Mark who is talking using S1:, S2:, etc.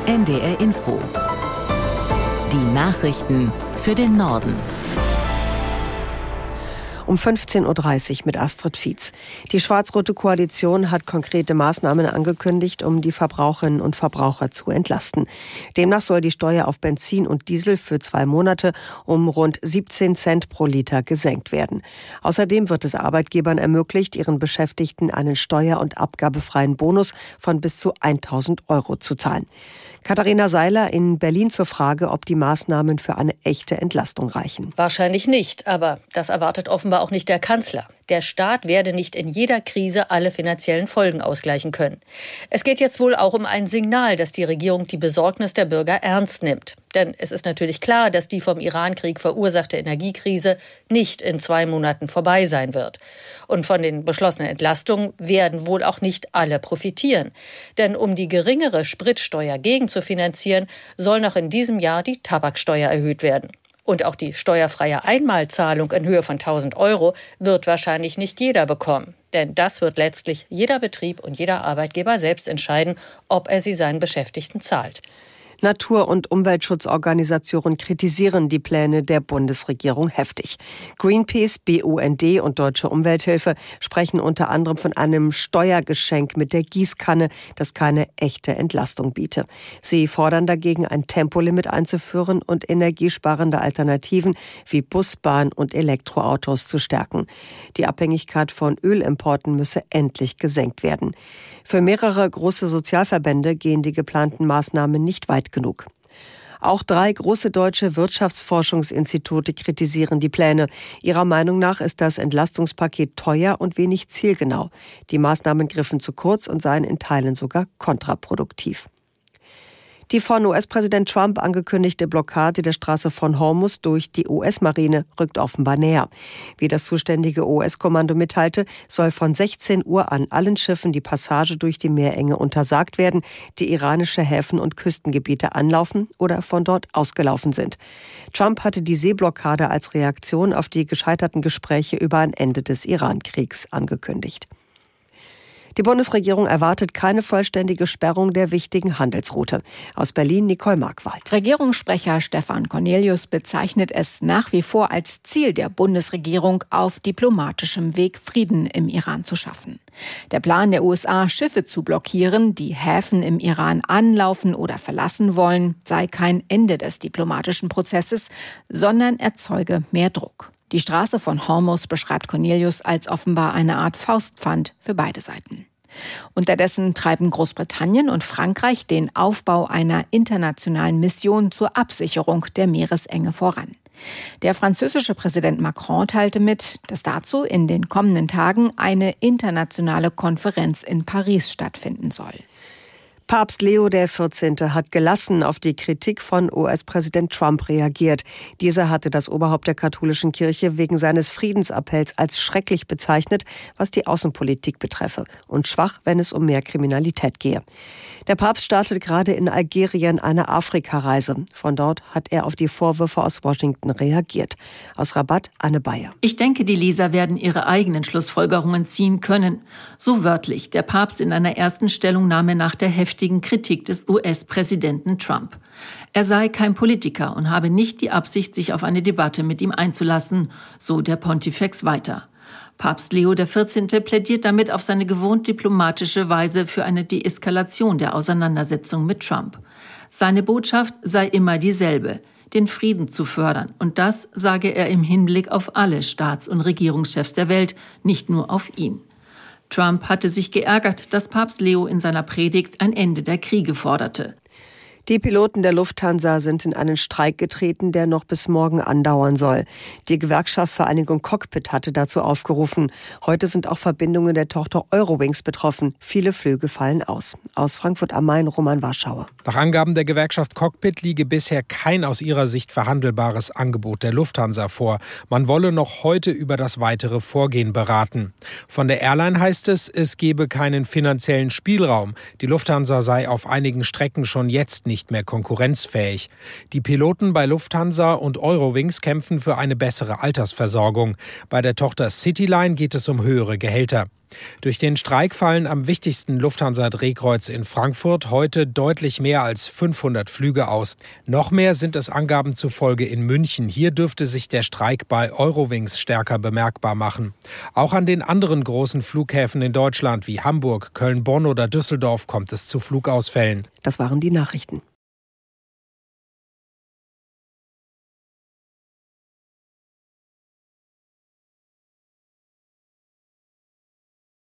S1: NDR Info. Die Nachrichten für den Norden.
S2: Um 15.30 Uhr mit Astrid Fietz. Die schwarz-rote Koalition hat konkrete Maßnahmen angekündigt, um die Verbraucherinnen und Verbraucher zu entlasten. Demnach soll die Steuer auf Benzin und Diesel für 2 Monate um rund 17 Cent pro Liter gesenkt werden. Außerdem wird es Arbeitgebern ermöglicht, ihren Beschäftigten einen steuer- und abgabefreien Bonus von bis zu 1.000 € zu zahlen. Katharina Seiler in Berlin zur Frage, ob die Maßnahmen für eine echte Entlastung reichen.
S3: Wahrscheinlich nicht, aber das erwartet offenbar auch nicht der Kanzler. Der Staat werde nicht in jeder Krise alle finanziellen Folgen ausgleichen können. Es geht jetzt wohl auch um ein Signal, dass die Regierung die Besorgnis der Bürger ernst nimmt. Denn es ist natürlich klar, dass die vom Irankrieg verursachte Energiekrise nicht in 2 Monaten vorbei sein wird. Und von den beschlossenen Entlastungen werden wohl auch nicht alle profitieren. Denn um die geringere Spritsteuer gegenzufinanzieren, soll noch in diesem Jahr die Tabaksteuer erhöht werden. Und auch die steuerfreie Einmalzahlung in Höhe von 1.000 € wird wahrscheinlich nicht jeder bekommen. Denn das wird letztlich jeder Betrieb und jeder Arbeitgeber selbst entscheiden, ob er sie seinen Beschäftigten zahlt.
S2: Natur- und Umweltschutzorganisationen kritisieren die Pläne der Bundesregierung heftig. Greenpeace, BUND und Deutsche Umwelthilfe sprechen unter anderem von einem Steuergeschenk mit der Gießkanne, das keine echte Entlastung biete. Sie fordern dagegen, ein Tempolimit einzuführen und energiesparende Alternativen wie Bus, Bahn und Elektroautos zu stärken. Die Abhängigkeit von Ölimporten müsse endlich gesenkt werden. Für mehrere große Sozialverbände gehen die geplanten Maßnahmen nicht weit genug. Auch 3 große deutsche Wirtschaftsforschungsinstitute kritisieren die Pläne. Ihrer Meinung nach ist das Entlastungspaket teuer und wenig zielgenau. Die Maßnahmen griffen zu kurz und seien in Teilen sogar kontraproduktiv. Die von US-Präsident Trump angekündigte Blockade der Straße von Hormuz durch die US-Marine rückt offenbar näher. Wie das zuständige US-Kommando mitteilte, soll von 16 Uhr an allen Schiffen die Passage durch die Meerenge untersagt werden, die iranische Häfen und Küstengebiete anlaufen oder von dort ausgelaufen sind. Trump hatte die Seeblockade als Reaktion auf die gescheiterten Gespräche über ein Ende des Iran-Kriegs angekündigt. Die Bundesregierung erwartet keine vollständige Sperrung der wichtigen Handelsroute. Aus Berlin Nicole Markwald.
S4: Regierungssprecher Stefan Cornelius bezeichnet es nach wie vor als Ziel der Bundesregierung, auf diplomatischem Weg Frieden im Iran zu schaffen. Der Plan der USA, Schiffe zu blockieren, die Häfen im Iran anlaufen oder verlassen wollen, sei kein Ende des diplomatischen Prozesses, sondern erzeuge mehr Druck. Die Straße von Hormuz beschreibt Cornelius als offenbar eine Art Faustpfand für beide Seiten. Unterdessen treiben Großbritannien und Frankreich den Aufbau einer internationalen Mission zur Absicherung der Meeresenge voran. Der französische Präsident Macron teilte mit, dass dazu in den kommenden Tagen eine internationale Konferenz in Paris stattfinden soll.
S2: Papst Leo XIV. Hat gelassen auf die Kritik von US-Präsident Trump reagiert. Dieser hatte das Oberhaupt der katholischen Kirche wegen seines Friedensappells als schrecklich bezeichnet, was die Außenpolitik betreffe, und schwach, wenn es um mehr Kriminalität gehe. Der Papst startet gerade in Algerien eine Afrikareise. Von dort hat er auf die Vorwürfe aus Washington reagiert. Aus Rabat Anne Bayer.
S5: Ich denke, die Leser werden ihre eigenen Schlussfolgerungen ziehen können. So wörtlich der Papst in einer ersten Stellungnahme nach der heftigen Kritik des US-Präsidenten Trump. Er sei kein Politiker und habe nicht die Absicht, sich auf eine Debatte mit ihm einzulassen, so der Pontifex weiter. Papst Leo XIV. Plädiert damit auf seine gewohnt diplomatische Weise für eine Deeskalation der Auseinandersetzung mit Trump. Seine Botschaft sei immer dieselbe: den Frieden zu fördern. Und das sage er im Hinblick auf alle Staats- und Regierungschefs der Welt, nicht nur auf ihn. Trump hatte sich geärgert, dass Papst Leo in seiner Predigt ein Ende der Kriege forderte.
S2: Die Piloten der Lufthansa sind in einen Streik getreten, der noch bis morgen andauern soll. Die Gewerkschaft Vereinigung Cockpit hatte dazu aufgerufen. Heute sind auch Verbindungen der Tochter Eurowings betroffen. Viele Flüge fallen aus. Aus Frankfurt am Main, Roman Warschauer.
S6: Nach Angaben der Gewerkschaft Cockpit liege bisher kein aus ihrer Sicht verhandelbares Angebot der Lufthansa vor. Man wolle noch heute über das weitere Vorgehen beraten. Von der Airline heißt es, es gebe keinen finanziellen Spielraum. Die Lufthansa sei auf einigen Strecken schon jetzt nicht nicht mehr konkurrenzfähig. Die Piloten bei Lufthansa und Eurowings kämpfen für eine bessere Altersversorgung. Bei der Tochter Cityline geht es um höhere Gehälter. Durch den Streik fallen am wichtigsten Lufthansa-Drehkreuz in Frankfurt heute deutlich mehr als 500 Flüge aus. Noch mehr sind es Angaben zufolge in München. Hier dürfte sich der Streik bei Eurowings stärker bemerkbar machen. Auch an den anderen großen Flughäfen in Deutschland wie Hamburg, Köln, Bonn oder Düsseldorf kommt es zu Flugausfällen.
S2: Das waren die Nachrichten.